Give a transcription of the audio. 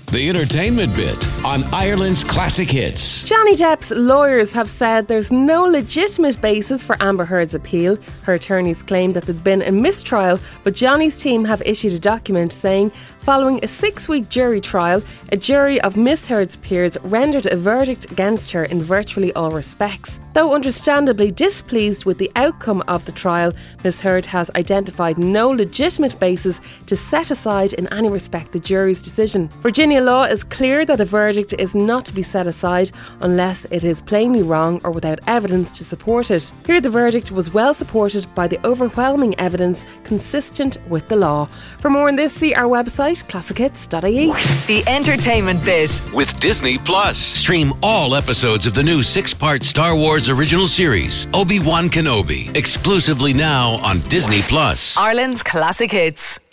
The Entertainment Bit on Ireland's Classic Hits. Johnny Depp's lawyers have said there's no legitimate basis for Amber Heard's appeal. Her attorneys claim that there'd been a mistrial, but Johnny's team have issued a document saying following a 6-week jury trial, a jury of Miss Heard's peers rendered a verdict against her in virtually all respects. Though understandably displeased with the outcome of the trial, Miss Heard has identified no legitimate basis to set aside in any respect the jury's decision. Virginia law is clear that a verdict is not to be set aside unless it is plainly wrong or without evidence to support it. Here the verdict was well supported by the overwhelming evidence consistent with the law. For more on this, see our website classichits.ie. The Entertainment Bit With Disney Plus. Stream all episodes of the new 6-part Star Wars original series, Obi-Wan Kenobi, exclusively now on Disney Plus. Ireland's Classic Hits.